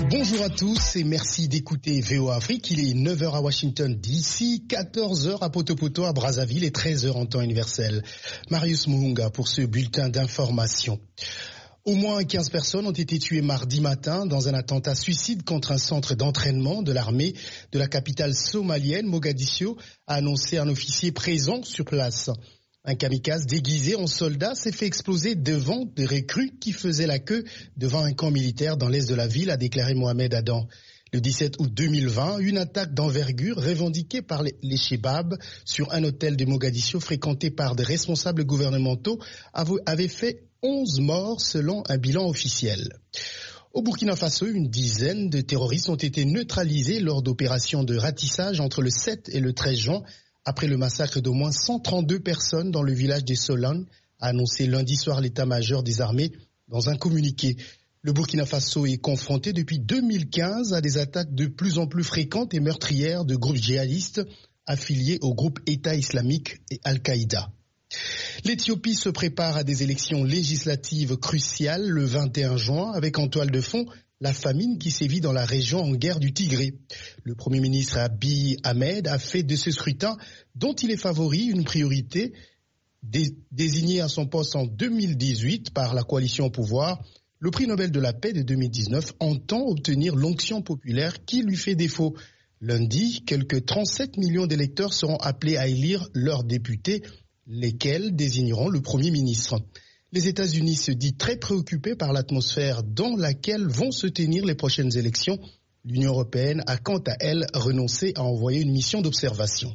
Bonjour à tous et merci d'écouter VOA Afrique. Il est 9h à Washington DC, 14h à Poto à Brazzaville et 13h en temps universel. Marius Muhunga pour ce bulletin d'information. Au moins 15 personnes ont été tuées mardi matin dans un attentat suicide contre un centre d'entraînement de l'armée de la capitale somalienne, Mogadiscio, a annoncé un officier présent sur place. Un kamikaze déguisé en soldat s'est fait exploser devant des recrues qui faisaient la queue devant un camp militaire dans l'est de la ville, a déclaré Mohamed Adam. Le 17 août 2020, une attaque d'envergure revendiquée par les Chebab sur un hôtel de Mogadiscio fréquenté par des responsables gouvernementaux avait fait 11 morts selon un bilan officiel. Au Burkina Faso, une dizaine de terroristes ont été neutralisés lors d'opérations de ratissage entre le 7 et le 13 juin après le massacre d'au moins 132 personnes dans le village de Solan, a annoncé lundi soir l'état-major des armées dans un communiqué. Le Burkina Faso est confronté depuis 2015 à des attaques de plus en plus fréquentes et meurtrières de groupes djihadistes affiliés au groupe État islamique et Al-Qaïda. L'Éthiopie se prépare à des élections législatives cruciales le 21 juin avec en toile de fond la famine qui sévit dans la région en guerre du Tigré. Le Premier ministre Abiy Ahmed a fait de ce scrutin, dont il est favori, une priorité. Désigné à son poste en 2018 par la coalition au pouvoir, le prix Nobel de la paix de 2019 entend obtenir l'onction populaire qui lui fait défaut. Lundi, quelques 37 millions d'électeurs seront appelés à élire leurs députés, lesquels désigneront le Premier ministre. Les États-Unis se disent très préoccupés par l'atmosphère dans laquelle vont se tenir les prochaines élections. L'Union européenne a quant à elle renoncé à envoyer une mission d'observation.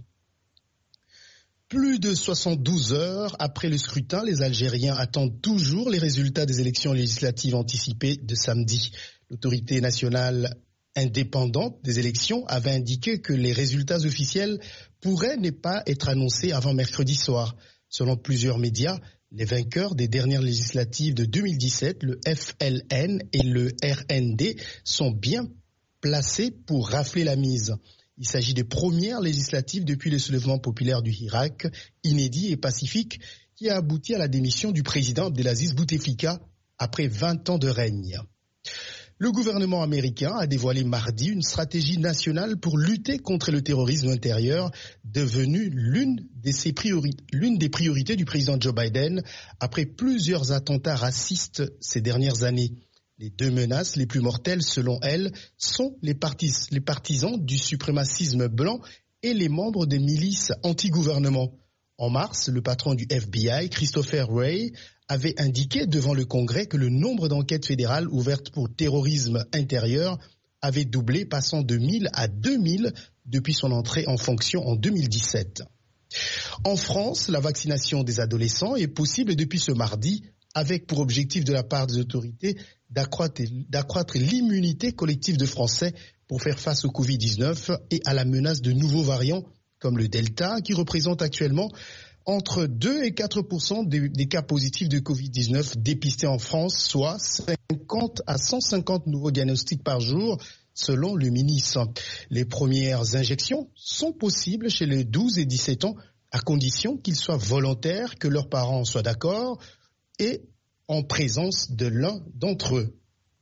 Plus de 72 heures après le scrutin, les Algériens attendent toujours les résultats des élections législatives anticipées de samedi. L'autorité nationale indépendante des élections avait indiqué que les résultats officiels pourraient ne pas être annoncés avant mercredi soir. Selon plusieurs médias, les vainqueurs des dernières législatives de 2017, le FLN et le RND, sont bien placés pour rafler la mise. Il s'agit des premières législatives depuis le soulèvement populaire du Irak, inédit et pacifique, qui a abouti à la démission du président Abdelaziz Bouteflika après 20 ans de règne. Le gouvernement américain a dévoilé mardi une stratégie nationale pour lutter contre le terrorisme intérieur, devenue l'une des priorités du président Joe Biden après plusieurs attentats racistes ces dernières années. Les deux menaces les plus mortelles, selon elle, sont les partisans du suprémacisme blanc et les membres des milices anti-gouvernement. En mars, le patron du FBI, Christopher Wray, avait indiqué devant le Congrès que le nombre d'enquêtes fédérales ouvertes pour terrorisme intérieur avait doublé, passant de 1000 à 2000 depuis son entrée en fonction en 2017. En France, la vaccination des adolescents est possible depuis ce mardi, avec pour objectif de la part des autorités d'accroître l'immunité collective de Français pour faire face au Covid-19 et à la menace de nouveaux variants comme le Delta, qui représente actuellement entre 2 et 4% des cas positifs de Covid-19 dépistés en France, soit 50 à 150 nouveaux diagnostics par jour, selon le ministre. Les premières injections sont possibles chez les 12 et 17 ans, à condition qu'ils soient volontaires, que leurs parents soient d'accord et en présence de l'un d'entre eux.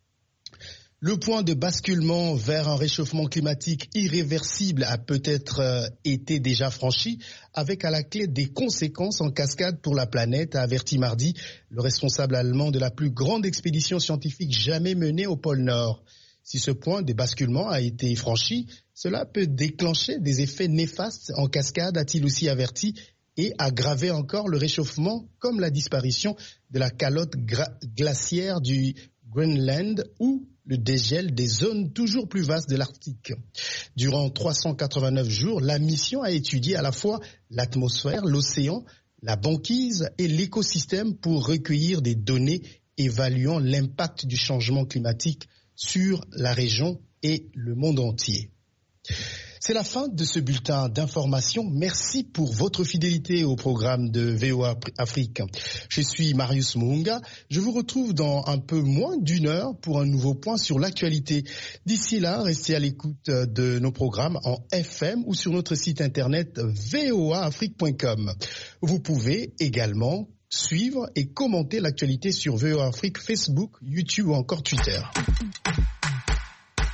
Le point de basculement vers un réchauffement climatique irréversible a peut-être été déjà franchi, avec à la clé des conséquences en cascade pour la planète, a averti mardi le responsable allemand de la plus grande expédition scientifique jamais menée au pôle Nord. Si ce point de basculement a été franchi, cela peut déclencher des effets néfastes en cascade, a-t-il aussi averti, et aggraver encore le réchauffement, comme la disparition de la calotte glaciaire du Groenland ou le dégel des zones toujours plus vastes de l'Arctique. Durant 389 jours, la mission a étudié à la fois l'atmosphère, l'océan, la banquise et l'écosystème pour recueillir des données évaluant l'impact du changement climatique sur la région et le monde entier. C'est la fin de ce bulletin d'information. Merci pour votre fidélité au programme de VOA Afrique. Je suis Marius Muhunga. Je vous retrouve dans un peu moins d'une heure pour un nouveau point sur l'actualité. D'ici là, restez à l'écoute de nos programmes en FM ou sur notre site internet voaafrique.com. Vous pouvez également suivre et commenter l'actualité sur VOA Afrique, Facebook, YouTube ou encore Twitter.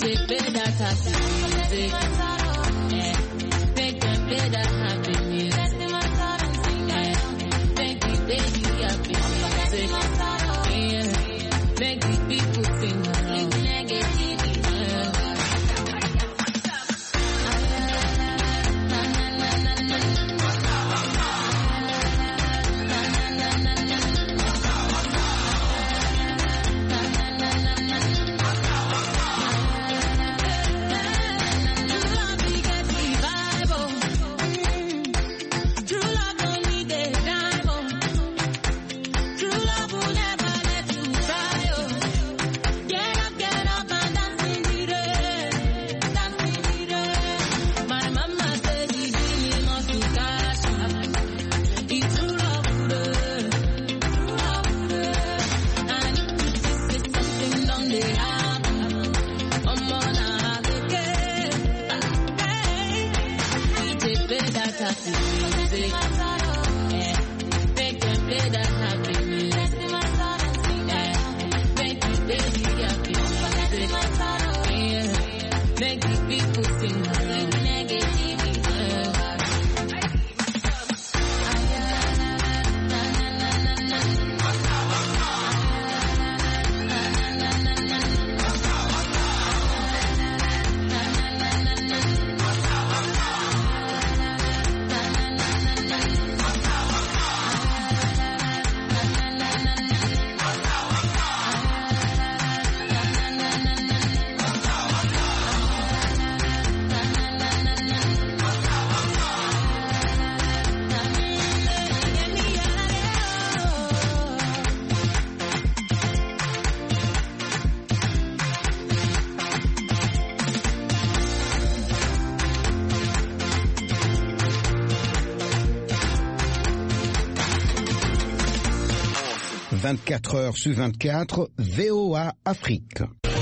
...24 heures sur 24, VOA Afrique.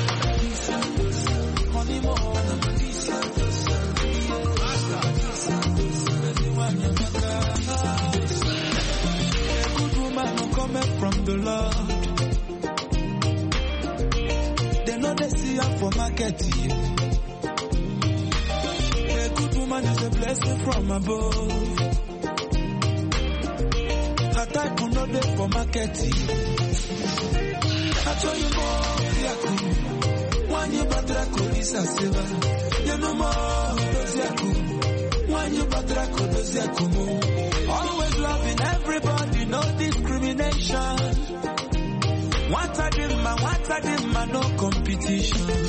From the Lord, they know they see her for market. A good woman is a blessing from above. Her type will not there for market. I tell you more, Yaku. When you batra kolisa seva, you know more, Yaku. When you batra kolisa Yaku. Always loving everybody, no discrimination. What I did, man, no competition.